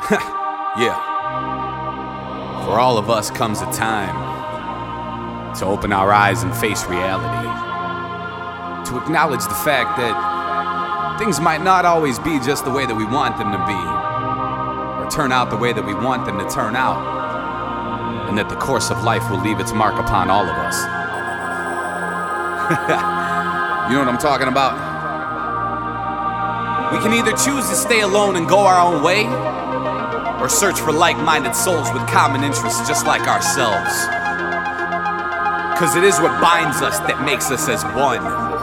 Yeah. For all of us comes a time to open our eyes and face reality. To acknowledge the fact that things might not always be just the way that we want them to be, or turn out the way that we want them to turn out, and that the course of life will leave its mark upon all of us. You know what I'm talking about? We can either choose to stay alone and go our own way, or search for like-minded souls with common interests just like ourselves. Cause it is what binds us that makes us as one.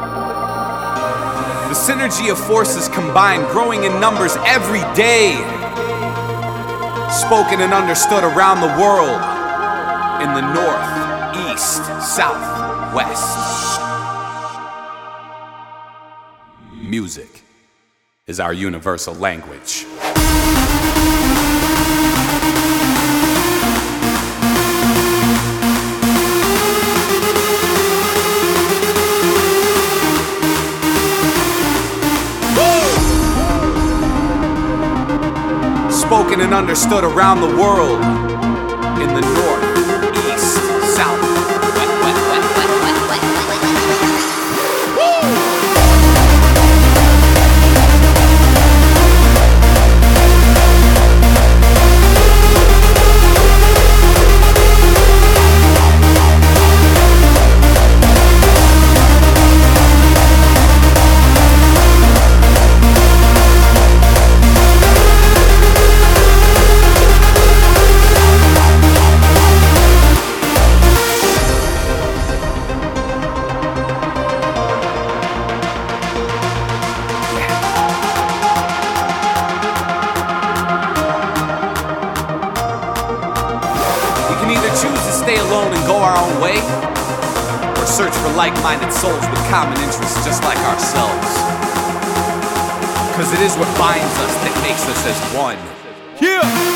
The synergy of forces combined, growing in numbers every day. Spoken and understood around the world, in the north, east, south, west. Music is our universal language. Spoken and understood around the world, in the north, east, south, stay alone and go our own way, or search for like-minded souls with common interests just like ourselves. Cause it is what binds us that makes us as one. Yeah!